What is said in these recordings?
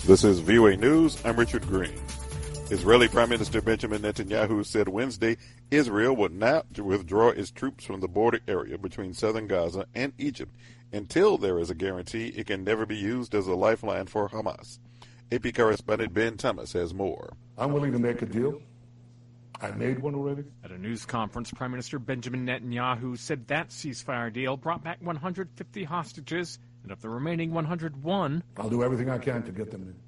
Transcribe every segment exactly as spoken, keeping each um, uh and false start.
This is V O A News. I'm Richard Green. Israeli Prime Minister Benjamin Netanyahu said Wednesday Israel would not withdraw its troops from the border area between southern Gaza and Egypt until there is a guarantee it can never be used as a lifeline for Hamas. A P correspondent Ben Thomas has more. I'm willing to make a deal. I made one already. At a news conference, Prime Minister Benjamin Netanyahu said that ceasefire deal brought back one hundred fifty hostages, and of the remaining one hundred one... I'll do everything I can to get them in.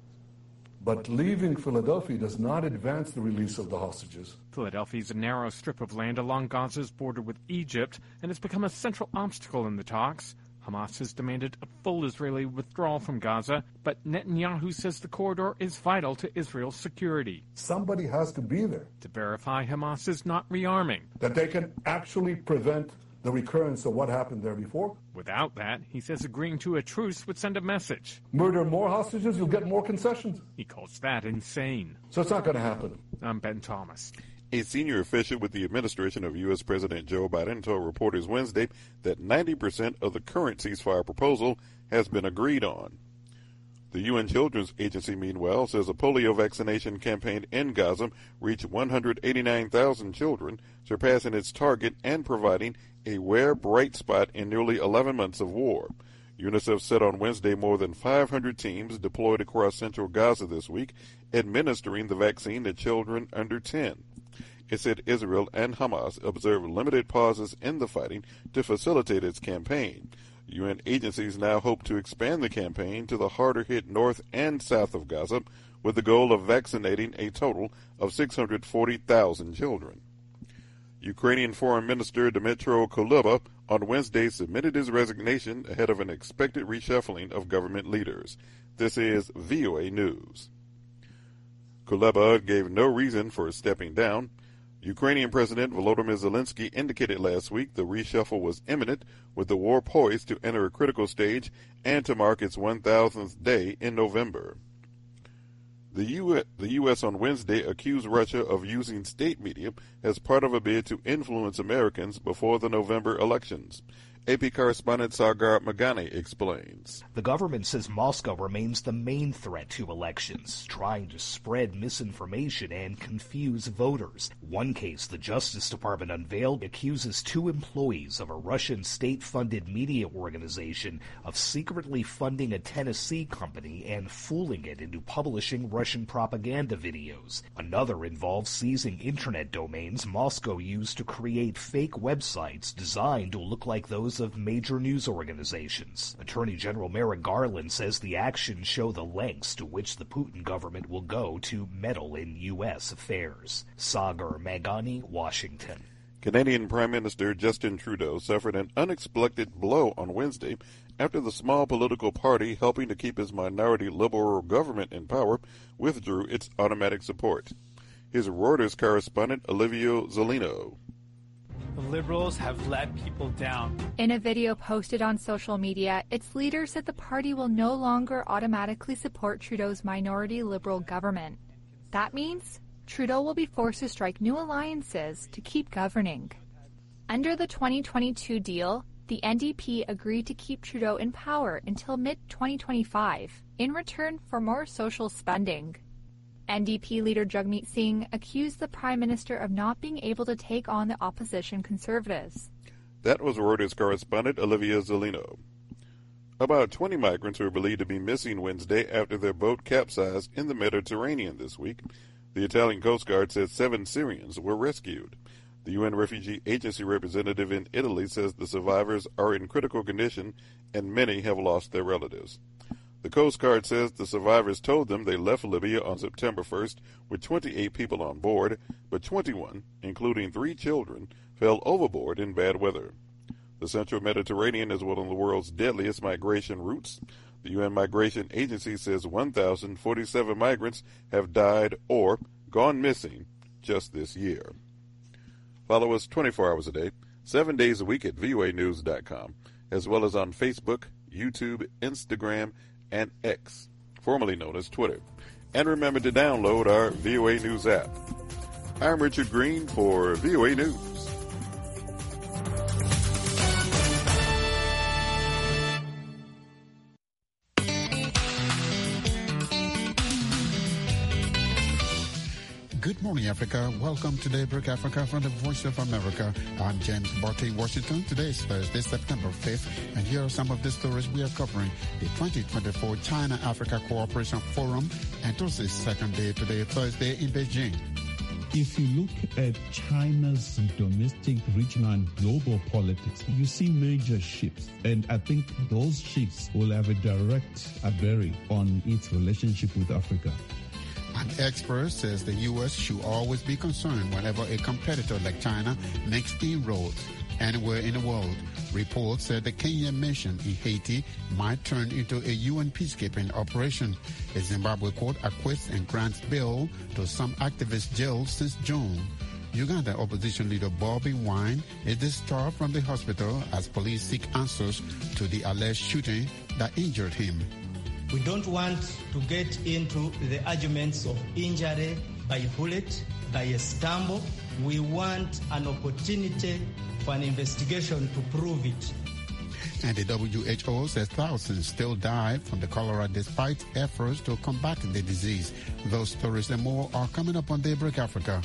But leaving Philadelphia does not advance the release of the hostages. Philadelphia is a narrow strip of land along Gaza's border with Egypt, and has become a central obstacle in the talks. Hamas has demanded a full Israeli withdrawal from Gaza, but Netanyahu says the corridor is vital to Israel's security. Somebody has to be there to verify Hamas is not rearming, that they can actually prevent the recurrence of what happened there before. Without that, he says agreeing to a truce would send a message. Murder more hostages, you'll get more concessions. He calls that insane. So it's not going to happen. I'm Ben Thomas. A senior official with the administration of U S. President Joe Biden told reporters Wednesday that ninety percent of the current ceasefire proposal has been agreed on. The U N Children's Agency, meanwhile, says a polio vaccination campaign in Gaza reached one hundred eighty-nine thousand children, surpassing its target and providing a rare bright spot in nearly eleven months of war. UNICEF said on Wednesday more than five hundred teams deployed across central Gaza this week, administering the vaccine to children under ten. It said Israel and Hamas observed limited pauses in the fighting to facilitate its campaign. U N agencies now hope to expand the campaign to the harder-hit north and south of Gaza, with the goal of vaccinating a total of six hundred forty thousand children. Ukrainian Foreign Minister Dmytro Kuleba on Wednesday submitted his resignation ahead of an expected reshuffling of government leaders. This is V O A News. Kuleba gave no reason for stepping down. Ukrainian President Volodymyr Zelensky indicated last week the reshuffle was imminent, with the war poised to enter a critical stage and to mark its one thousandth day in November. The U S, the U S on Wednesday accused Russia of using state media as part of a bid to influence Americans before the November elections. A P correspondent Sagar Magani explains. The government says Moscow remains the main threat to elections, trying to spread misinformation and confuse voters. One case the Justice Department unveiled accuses two employees of a Russian state-funded media organization of secretly funding a Tennessee company and fooling it into publishing Russian propaganda videos. Another involves seizing internet domains Moscow used to create fake websites designed to look like those of major news organizations. Attorney General Merrick Garland says the actions show the lengths to which the Putin government will go to meddle in U S affairs. Sagar Magani, Washington. Canadian Prime Minister Justin Trudeau suffered an unexpected blow on Wednesday after the small political party helping to keep his minority Liberal government in power withdrew its automatic support. His Reuters correspondent Olivia Zolino. The Liberals have let people down. In a video posted on social media, its leader said the party will no longer automatically support Trudeau's minority Liberal government. That means Trudeau will be forced to strike new alliances to keep governing. Under the twenty twenty-two deal, the N D P agreed to keep Trudeau in power until mid twenty twenty-five in return for more social spending. N D P leader Jagmeet Singh accused the Prime Minister of not being able to take on the opposition Conservatives. That was Reuters correspondent Olivia Zolino. About twenty migrants were believed to be missing Wednesday after their boat capsized in the Mediterranean this week. The Italian Coast Guard says seven Syrians were rescued. The U N Refugee Agency representative in Italy says the survivors are in critical condition and many have lost their relatives. The Coast Guard says the survivors told them they left Libya on September first with twenty-eight people on board, but twenty-one, including three children, fell overboard in bad weather. The Central Mediterranean is one of the world's deadliest migration routes. The U N Migration Agency says one thousand forty-seven migrants have died or gone missing just this year. Follow us twenty-four hours a day, seven days a week at V O A news dot com, as well as on Facebook, YouTube, Instagram, and X, formerly known as Twitter. And remember to download our V O A News app. I'm Richard Green for V O A News. Good morning, Africa. Welcome to Daybreak Africa from the Voice of America. I'm James Botte, Washington. Today is Thursday, September fifth, and here are some of the stories we are covering. The twenty twenty-four China-Africa Cooperation Forum enters its second day today, Thursday, in Beijing. If you look at China's domestic, regional, and global politics, you see major shifts. And I think those shifts will have a direct bearing on its relationship with Africa. An expert says the U S should always be concerned whenever a competitor like China makes inroads anywhere in the world. Reports said the Kenyan mission in Haiti might turn into a U N peacekeeping operation. A Zimbabwe court acquits and grants bail to some activists jailed since June. Uganda opposition leader Bobby Wine is discharged from the hospital as police seek answers to the alleged shooting that injured him. We don't want to get into the arguments of injury by bullet, by a stumble. We want an opportunity for an investigation to prove it. And the W H O says thousands still die from the cholera despite efforts to combat the disease. Those stories and more are coming up on Daybreak Africa.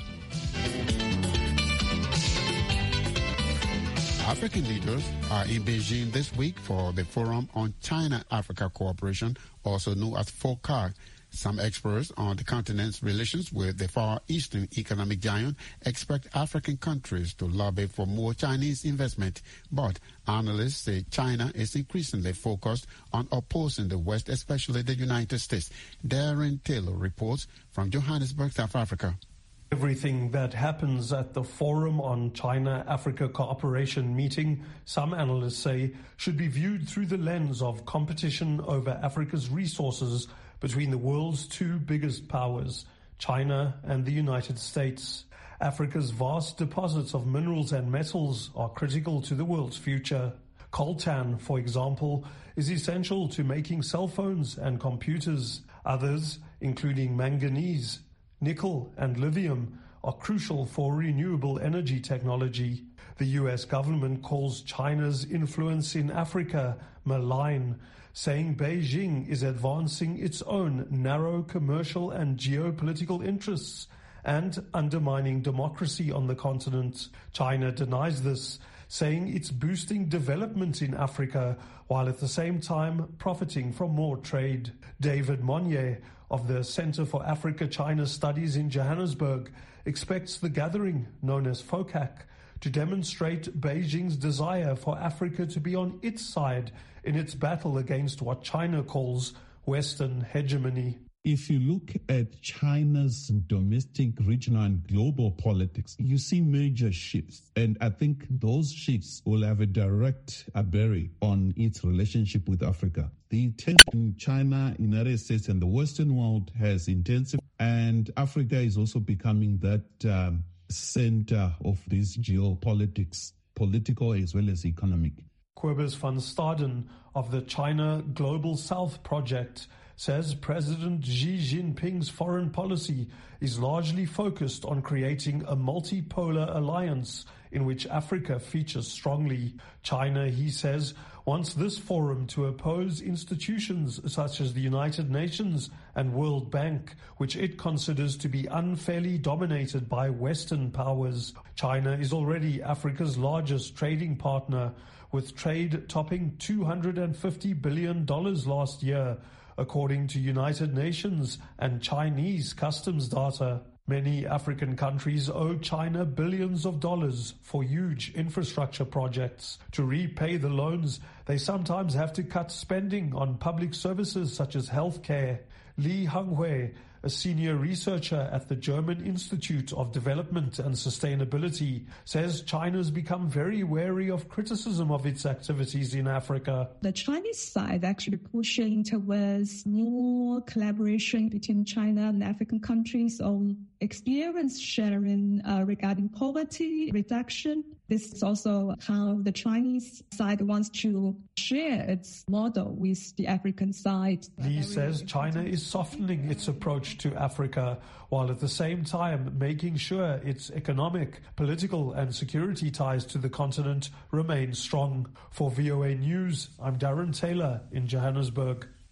African leaders are in Beijing this week for the Forum on China-Africa Cooperation, also known as FOCAC. Some experts on the continent's relations with the Far Eastern economic giant expect African countries to lobby for more Chinese investment. But analysts say China is increasingly focused on opposing the West, especially the United States. Darren Taylor reports from Johannesburg, South Africa. Everything that happens at the Forum on China-Africa Cooperation meeting, some analysts say, should be viewed through the lens of competition over Africa's resources between the world's two biggest powers, China and the United States. Africa's vast deposits of minerals and metals are critical to the world's future. Coltan, for example, is essential to making cell phones and computers. Others, including manganese, nickel and lithium, are crucial for renewable energy technology. The U S government calls China's influence in Africa malign, saying Beijing is advancing its own narrow commercial and geopolitical interests and undermining democracy on the continent. China denies this, saying it's boosting development in Africa while at the same time profiting from more trade. David Monnier of the Center for Africa-China Studies in Johannesburg expects the gathering, known as FOCAC, to demonstrate Beijing's desire for Africa to be on its side in its battle against what China calls Western hegemony. If you look at China's domestic, regional, and global politics, you see major shifts. And I think those shifts will have a direct bearing on its relationship with Africa. The tension in China, United States, and the Western world has intensified, and Africa is also becoming that um, center of this geopolitics, political as well as economic. Cobus van Staden of the China Global South Project says President Xi Jinping's foreign policy is largely focused on creating a multipolar alliance in which Africa features strongly. China, he says, wants this forum to oppose institutions such as the United Nations and World Bank, which it considers to be unfairly dominated by Western powers. China is already Africa's largest trading partner, with trade topping two hundred fifty billion dollars last year, according to United Nations and Chinese customs data. Many African countries owe China billions of dollars for huge infrastructure projects. To repay the loans, they sometimes have to cut spending on public services such as healthcare. Li Hanghui, a senior researcher at the German Institute of Development and Sustainability, says China's become very wary of criticism of its activities in Africa. The Chinese side actually pushing towards more collaboration between China and African countries on experience sharing uh, regarding poverty reduction. This is also how the Chinese side wants to share its model with the African side. Li says China is softening its approach to Africa, while at the same time making sure its economic, political and security ties to the continent remain strong. For V O A News, I'm Darren Taylor in Johannesburg.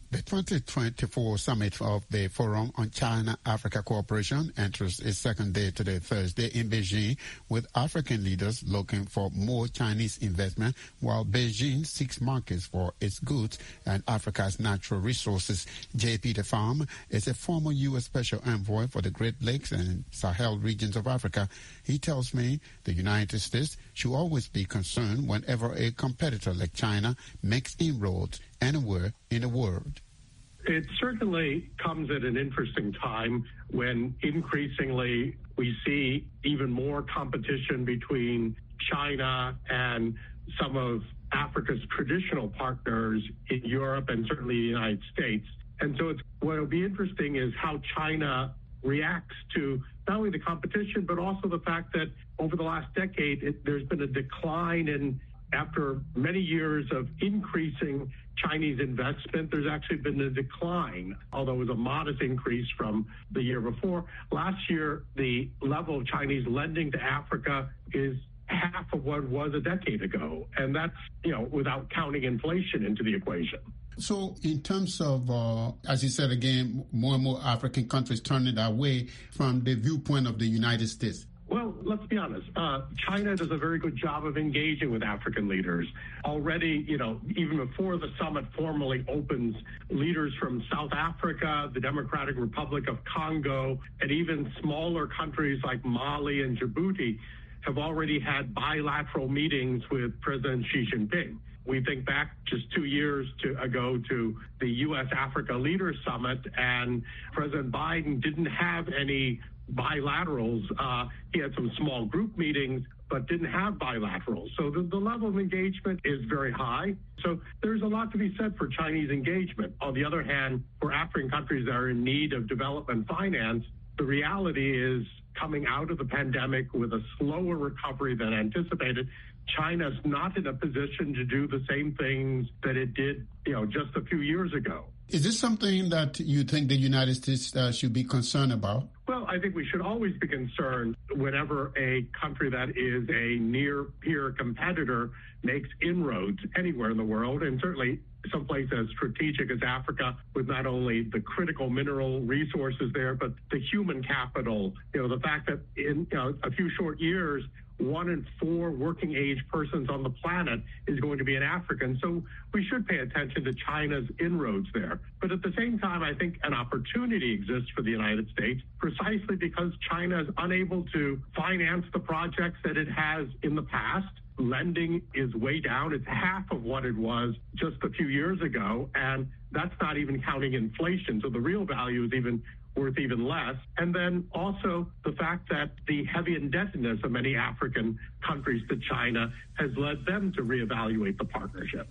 The twenty twenty-four summit of the Forum on China-Africa Cooperation enters its second day today, Thursday, in Beijing, with African leaders looking for more Chinese investment, while Beijing seeks markets for its goods and Africa's natural resources. J. Peter Pham is a former U S Special Envoy for the Great Lakes and Sahel regions of Africa. He tells me the United States should always be concerned whenever a competitor like China makes inroads anywhere in the world. It certainly comes at an interesting time when increasingly we see even more competition between China and some of Africa's traditional partners in Europe and certainly the United States. And so it's, what will be interesting is how China reacts to not only the competition, but also the fact that over the last decade, it, there's been a decline in, after many years of increasing Chinese investment, there's actually been a decline, although it was a modest increase from the year before. Last year, the level of Chinese lending to Africa is half of what it was a decade ago. And that's, you know, without counting inflation into the equation. So in terms of, uh, as you said again, more and more African countries turning that way from the viewpoint of the United States. Well, let's be honest. Uh, China does a very good job of engaging with African leaders. Already, you know, even before the summit formally opens, leaders from South Africa, the Democratic Republic of Congo, and even smaller countries like Mali and Djibouti have already had bilateral meetings with President Xi Jinping. We think back just two years to, ago to the U S Africa Leaders Summit, and President Biden didn't have any bilaterals. Uh, he had some small group meetings, but didn't have bilaterals. So the, the level of engagement is very high. So there's a lot to be said for Chinese engagement. On the other hand, for African countries that are in need of development finance, the reality is coming out of the pandemic with a slower recovery than anticipated, China's not in a position to do the same things that it did, you know, just a few years ago. Is this something that you think the United States uh, should be concerned about? Well, I think we should always be concerned whenever a country that is a near-peer competitor makes inroads anywhere in the world, and certainly someplace as strategic as Africa, with not only the critical mineral resources there, but the human capital. You know, the fact that in you know, a few short years, one in four working age persons on the planet is going to be an African. So we should pay attention to China's inroads there. But at the same time, I think an opportunity exists for the United States precisely because China is unable to finance the projects that it has in the past. Lending is way down. It's half of what it was just a few years ago. And that's not even counting inflation. So the real value is even worth even less. And then also the fact that the heavy indebtedness of many African countries to China has led them to reevaluate the partnership.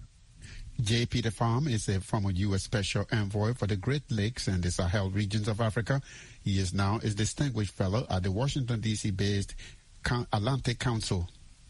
J. Peter Pham is a former U S Special Envoy for the Great Lakes and the Sahel regions of Africa. He is now a distinguished fellow at the Washington, D C based Atlantic Council.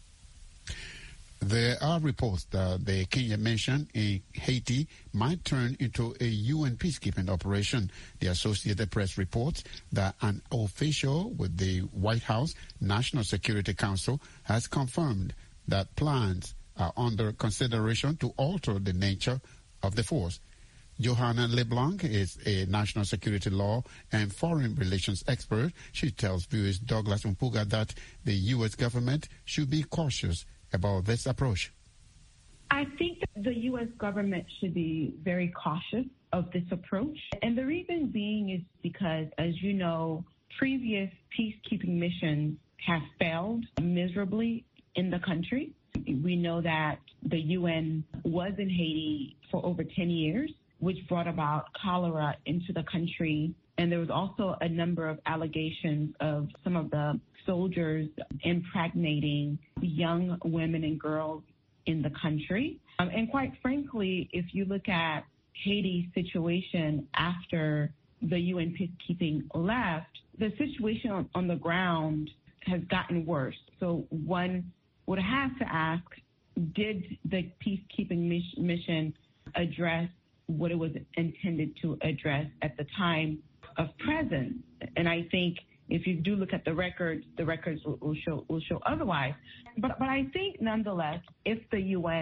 There are reports that the Kenya mission in Haiti might turn into a U N peacekeeping operation. The Associated Press reports that an official with the White House National Security Council has confirmed that plans are under consideration to alter the nature of the force. Johanna LeBlanc is a national security law and foreign relations expert. She tells viewers Douglas Mpuga that the U S government should be cautious about this approach. I think that the U S government should be very cautious of this approach. And the reason being is because, as you know, previous peacekeeping missions have failed miserably in the country. We know that the U N was in Haiti for over ten years, which brought about cholera into the country. And there was also a number of allegations of some of the soldiers impregnating young women and girls in the country. Um, and quite frankly, if you look at Haiti's situation after the U N peacekeeping left, the situation on, on the ground has gotten worse. So one would have to ask, did the peacekeeping mis- mission address what it was intended to address at the time of presence? And I think if you do look at the records, the records will, will show will show otherwise. But but I think nonetheless, if the U N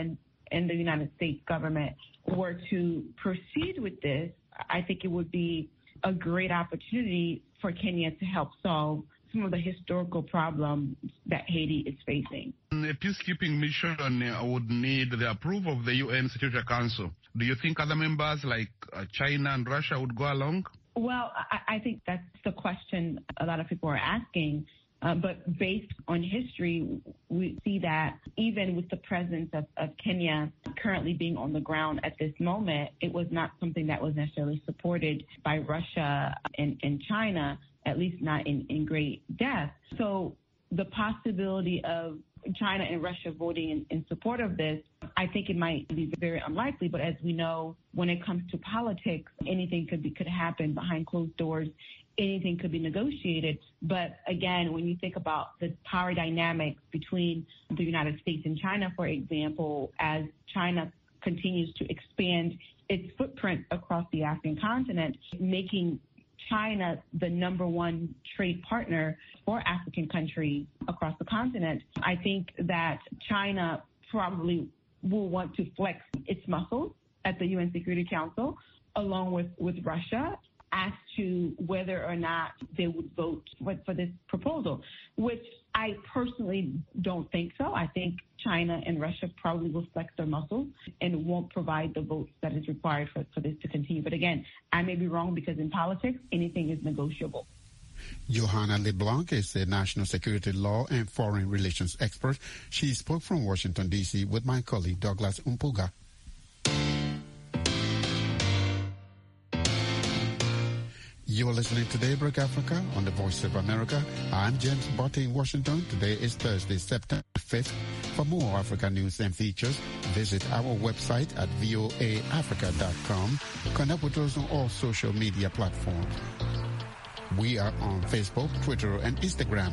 and the United States government were to proceed with this, I think it would be a great opportunity for Kenya to help solve some of the historical problems that Haiti is facing. A peacekeeping mission would need the approval of the U N Security Council. Do you think other members like uh, China and Russia would go along? Well, I, I think that's the question a lot of people are asking. Uh, but based on history, we see that even with the presence of, of Kenya currently being on the ground at this moment, it was not something that was necessarily supported by Russia and, and China, at least not in, in great depth. So the possibility of China and Russia voting in, in support of this, I think it might be very unlikely. But as we know, when it comes to politics, anything could be, could happen behind closed doors. Anything could be negotiated. But again, when you think about the power dynamics between the United States and China, for example, as China continues to expand its footprint across the African continent, making China the number one trade partner for African countries across the continent, I think that China probably will want to flex its muscles at the U N Security Council, along with, with Russia, as to whether or not they would vote for, for this proposal, which I personally don't think so. I think China and Russia probably will flex their muscles and won't provide the votes that is required for, for this to continue. But again, I may be wrong because in politics, anything is negotiable. Johanna LeBlanc is a national security law and foreign relations expert. She spoke from Washington, D C with my colleague Douglas Umpuga. You're listening to Daybreak Africa on the Voice of America. I'm James Botte in Washington. Today is Thursday, September fifth. For more Africa news and features, visit our website at voa africa dot com. Connect with us on all social media platforms. We are on Facebook, Twitter, and Instagram.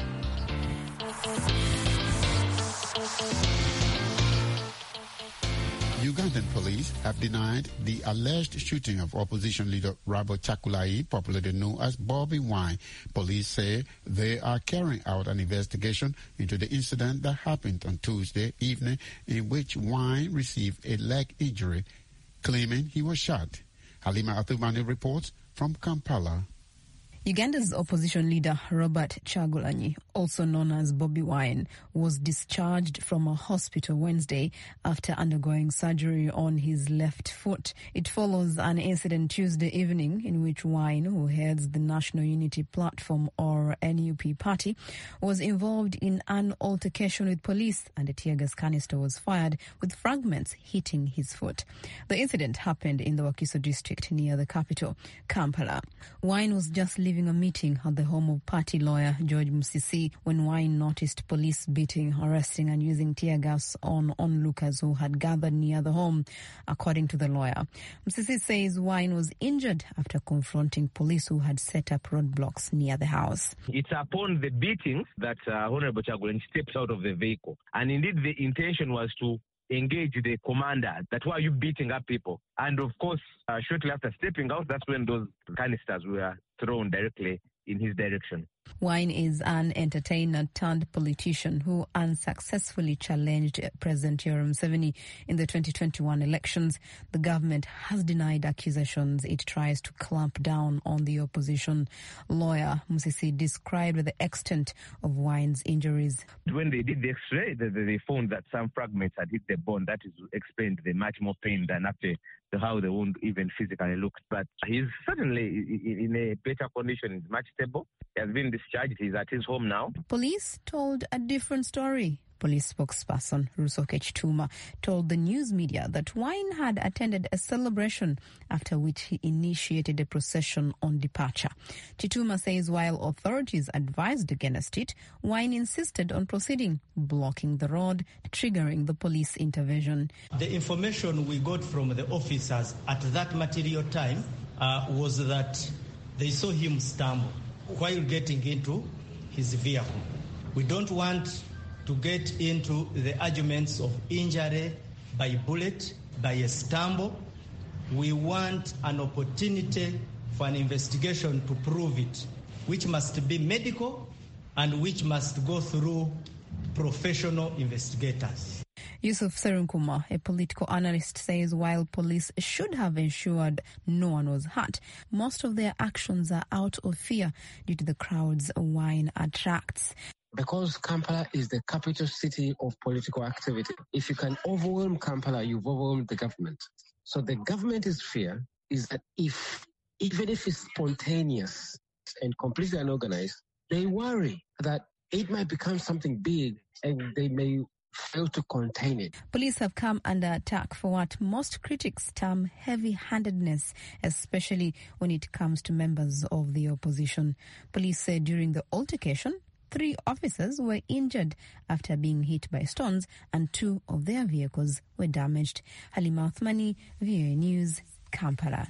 Ugandan police have denied the alleged shooting of opposition leader Robert Chakulai, popularly known as Bobby Wine. Police say they are carrying out an investigation into the incident that happened on Tuesday evening in which Wine received a leg injury, claiming he was shot. Halima Athumani reports from Kampala. Uganda's opposition leader Robert Chagulanyi, also known as Bobby Wine, was discharged from a hospital Wednesday after undergoing surgery on his left foot. It follows an incident Tuesday evening in which Wine, who heads the National Unity Platform or N U P party, was involved in an altercation with police and a tear gas canister was fired with fragments hitting his foot. The incident happened in the Wakiso district near the capital, Kampala. Wine was just leaving a meeting at the home of party lawyer George Musisi when Wine noticed police beating, arresting and using tear gas on onlookers who had gathered near the home, according to the lawyer. Musisi says Wine was injured after confronting police who had set up roadblocks near the house. It's upon the beatings that uh, Honorable Chagulanyi stepped out of the vehicle. And indeed the intention was to engage the commander that why are you beating up people? And of course, uh, shortly after stepping out, that's when those canisters were thrown directly in his direction. Wine is an entertainer turned politician who unsuccessfully challenged President Yoweri Museveni in the twenty twenty-one elections. The government has denied accusations it tries to clamp down on the opposition. Lawyer Musisi described the extent of Wine's injuries. When they did the x-ray, they, they found that some fragments had hit the bone. That is explained the much more pain than after the, how the wound even physically looked. But he's certainly in a better condition. He's much stable. He has been discharged. He's at his home now. Police told a different story. Police spokesperson Rusoke Chituma told the news media that Wine had attended a celebration after which he initiated a procession on departure. Chituma says while authorities advised against it, Wine insisted on proceeding, blocking the road, triggering the police intervention. The information we got from the officers at that material time uh, was that they saw him stumble while getting into his vehicle. We don't want to get into the arguments of injury by bullet, by a stumble. We want an opportunity for an investigation to prove it, which must be medical and which must go through professional investigators. Yusuf Serunkuma, a political analyst, says while police should have ensured no one was hurt, most of their actions are out of fear due to the crowds wine attracts. Because Kampala is the capital city of political activity, if you can overwhelm Kampala, you've overwhelmed the government. So the government's fear is that if, even if it's spontaneous and completely unorganized, they worry that it might become something big and they may fail to contain it. Police have come under attack for what most critics term heavy-handedness, especially when it comes to members of the opposition. Police said during the altercation, three officers were injured after being hit by stones and two of their vehicles were damaged. Halima Othmani, V O A News, Kampala.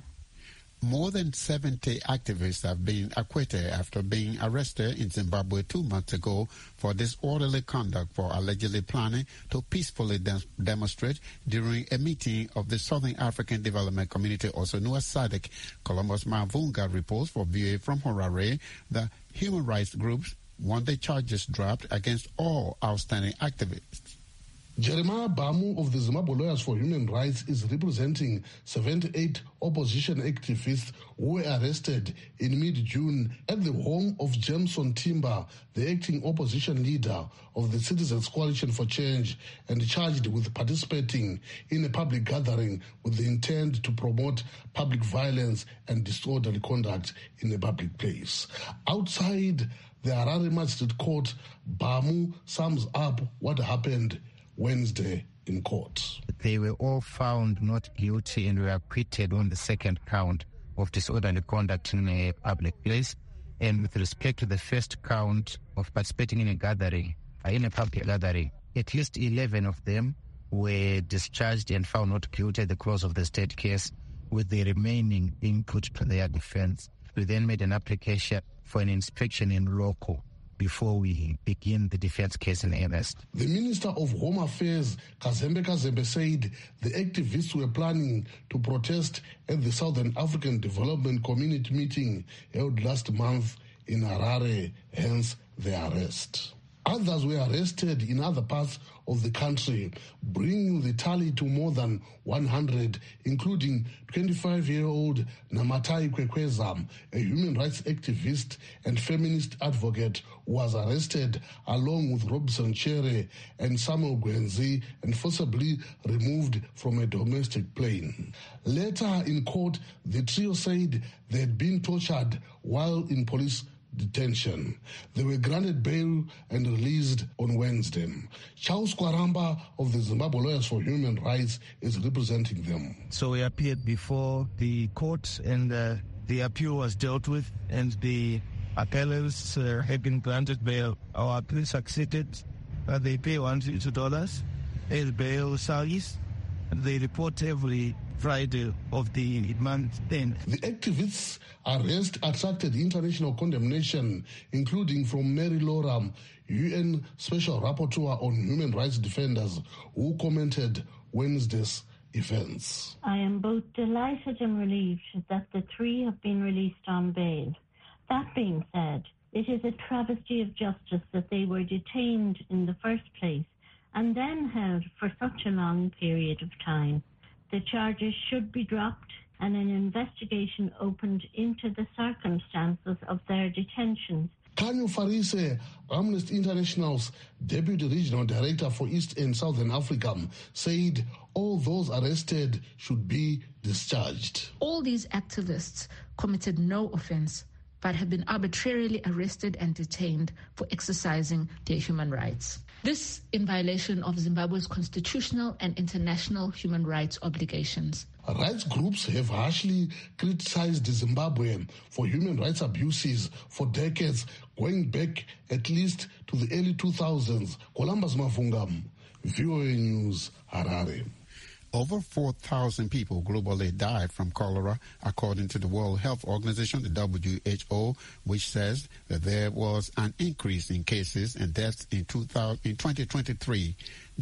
More than seventy activists have been acquitted after being arrested in Zimbabwe two months ago for disorderly conduct for allegedly planning to peacefully de- demonstrate during a meeting of the Southern African Development Community, also known as SADC. Columbus Mavunga reports for V O A from Harare that human rights groups want the charges dropped against all outstanding activists. Jeremiah Bamu of the Zimbabwe Lawyers for Human Rights is representing seventy-eight opposition activists who were arrested in mid-June at the home of Jameson Timber, the acting opposition leader of the Citizens Coalition for Change, and charged with participating in a public gathering with the intent to promote public violence and disorderly conduct in a public place. Outside the Harare Magistrate Court, Bamu sums up what happened Wednesday in court. They were all found not guilty and were acquitted on the second count of disorderly conduct in a public place. And with respect to the first count of participating in a gathering, in a public gathering, at least eleven of them were discharged and found not guilty at the close of the state case, with the remaining being put to their defense. We then made an application for an inspection in local before we begin the defense case in earnest. The Minister of Home Affairs, Kazembe Kazembe, said the activists were planning to protest at the Southern African Development Community meeting held last month in Harare, hence their arrest. Others were arrested in other parts of the country, bringing the tally to more than one hundred, including twenty-five-year-old Namatai Kwekweza, a human rights activist and feminist advocate who was arrested along with Robson Chere and Samuel Gwenzi and forcibly removed from a domestic plane. Later in court, the trio said they had been tortured while in police detention. They were granted bail and released on Wednesday. Charles Kwaramba of the Zimbabwe Lawyers for Human Rights is representing them. So we appeared before the court and uh, the appeal was dealt with and the appellants uh, have been granted bail. Our appeal succeeded. Uh, they pay one hundred fifty dollars as bail salaries. They report every Friday of the month then. The activists' arrest attracted international condemnation, including from Mary Loram, U N Special Rapporteur on Human Rights Defenders, who commented Wednesday's events. I am both delighted and relieved that the three have been released on bail. That being said, it is a travesty of justice that they were detained in the first place and then held for such a long period of time. The charges should be dropped and an investigation opened into the circumstances of their detentions. Kanyo Farise, Amnesty International's Deputy Regional Director for East and Southern Africa, said all those arrested should be discharged. All these activists committed no offense but have been arbitrarily arrested and detained for exercising their human rights. This in violation of Zimbabwe's constitutional and international human rights obligations. Rights groups have harshly criticized Zimbabwe for human rights abuses for decades, going back at least to the early two thousands. Columbus Mavunga, V O A News, Harare. Over four thousand people globally died from cholera, according to the World Health Organization, the W H O, which says that there was an increase in cases and deaths in, two thousand, in twenty twenty-three.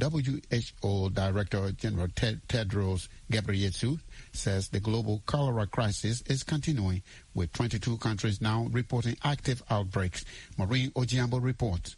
W H O Director General Ted, Tedros Ghebreyesus says the global cholera crisis is continuing, with twenty-two countries now reporting active outbreaks. Maureen Ojiambo reports.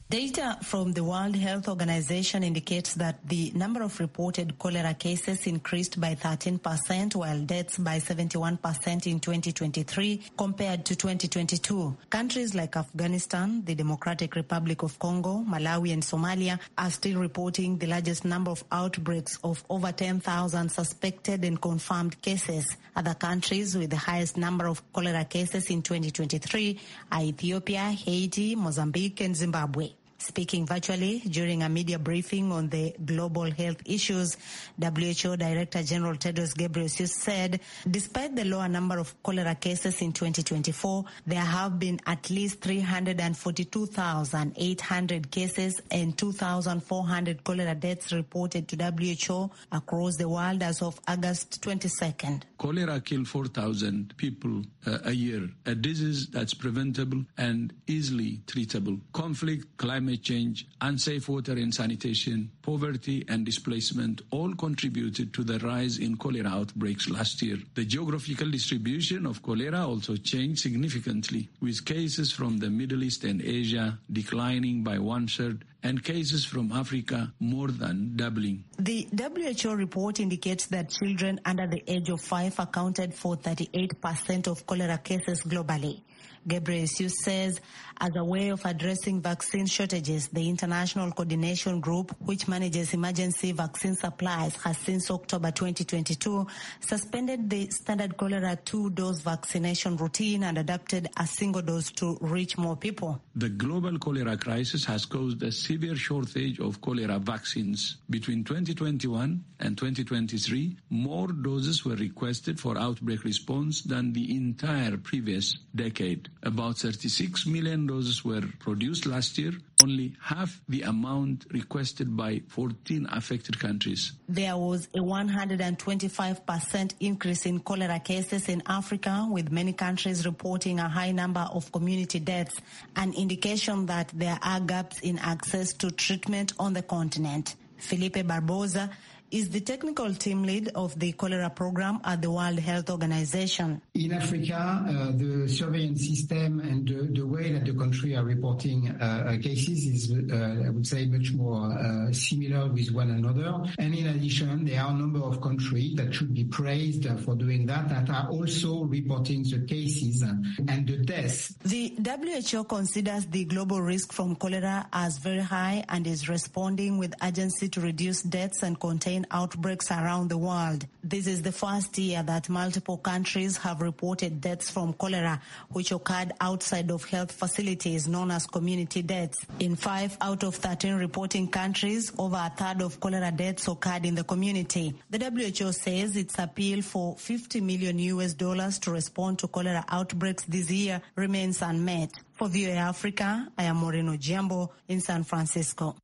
Data from the World Health Organization indicates that the number of reported cholera cases increased by thirteen percent, while deaths by seventy-one percent in twenty twenty-three compared to twenty twenty-two. Countries like Afghanistan, the Democratic Republic of Congo, Malawi, and Somalia are still reporting the largest number of outbreaks of over ten thousand suspected and confirmed cases. Other countries with the highest number of cholera cases in twenty twenty-three are Ethiopia, Haiti, Mozambique, and Zimbabwe. Speaking virtually during a media briefing on the global health issues, W H O Director General Tedros Ghebreyesus said, despite the lower number of cholera cases in twenty twenty-four, there have been at least three hundred forty-two thousand eight hundred cases and two thousand four hundred cholera deaths reported to W H O across the world as of August twenty-second. Cholera kills four thousand people uh, a year, a disease that's preventable and easily treatable. Conflict, climate change, unsafe water and sanitation, poverty and displacement all contributed to the rise in cholera outbreaks last year. The geographical distribution of cholera also changed significantly, with cases from the Middle East and Asia declining by one-third and cases from Africa more than doubling. The W H O report indicates that children under the age of five accounted for thirty-eight percent of cholera cases globally. Ghebreyesus says, as a way of addressing vaccine shortages, the International Coordination Group, which manages emergency vaccine supplies, has since October twenty twenty-two suspended the standard cholera two-dose vaccination routine and adapted a single dose to reach more people. The global cholera crisis has caused a severe shortage of cholera vaccines. Between twenty twenty-one and twenty twenty-three, more doses were requested for outbreak response than the entire previous decade. About thirty-six million doses were produced last year, only half the amount requested by fourteen affected countries. There was a one hundred twenty-five percent increase in cholera cases in Africa, with many countries reporting a high number of community deaths, an indication that there are gaps in access to treatment on the continent. Felipe Barbosa is the technical team lead of the cholera program at the World Health Organization. In Africa, uh, the surveillance system and the, the way that the country are reporting uh, cases is, uh, I would say, much more uh, similar with one another. And in addition, there are a number of countries that should be praised for doing that, that are also reporting the cases and the deaths. The W H O considers the global risk from cholera as very high and is responding with urgency to reduce deaths and contain outbreaks around the world. This is the first year that multiple countries have reported deaths from cholera, which occurred outside of health facilities known as community deaths. In five out of thirteen reporting countries, over a third of cholera deaths occurred in the community. The W H O says its appeal for fifty million U S dollars to respond to cholera outbreaks this year remains unmet. For V O A Africa, I am Moreno Giambo in San Francisco.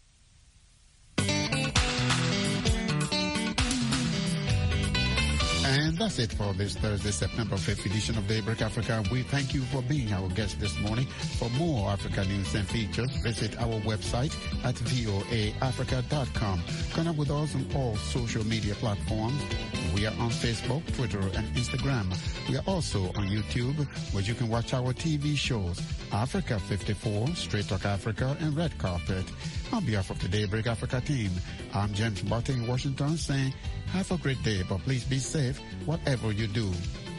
And that's it for this Thursday, September fifth edition of Daybreak Africa. We thank you for being our guest this morning. For more Africa news and features, visit our website at voa africa dot com. Connect with us on all social media platforms. We are on Facebook, Twitter, and Instagram. We are also on YouTube, where you can watch our T V shows, Africa fifty-four, Straight Talk Africa, and Red Carpet. On behalf of the Daybreak Africa team, I'm James Barton in Washington saying, have a great day, but please be safe whatever you do.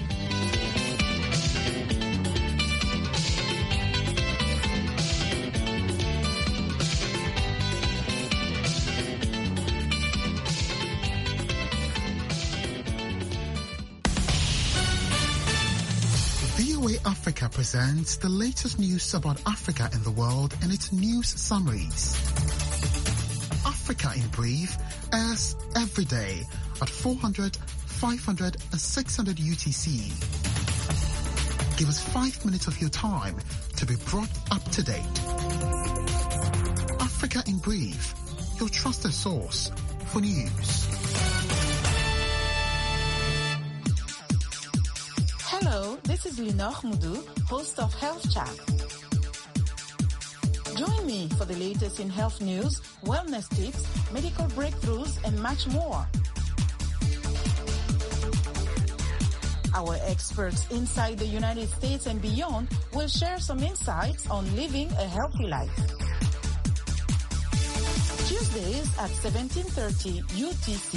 V O A Africa presents the latest news about Africa and the world and its news summaries. Africa in Brief airs every day at four hundred, five hundred, and six hundred U T C. Give us five minutes of your time to be brought up to date. Africa in Brief, your trusted source for news. Hello, this is Linor Mudu, host of Health Chat. Join me for the latest in health news, wellness tips, medical breakthroughs, and much more. Our experts inside the United States and beyond will share some insights on living a healthy life. Tuesdays at seventeen thirty U T C.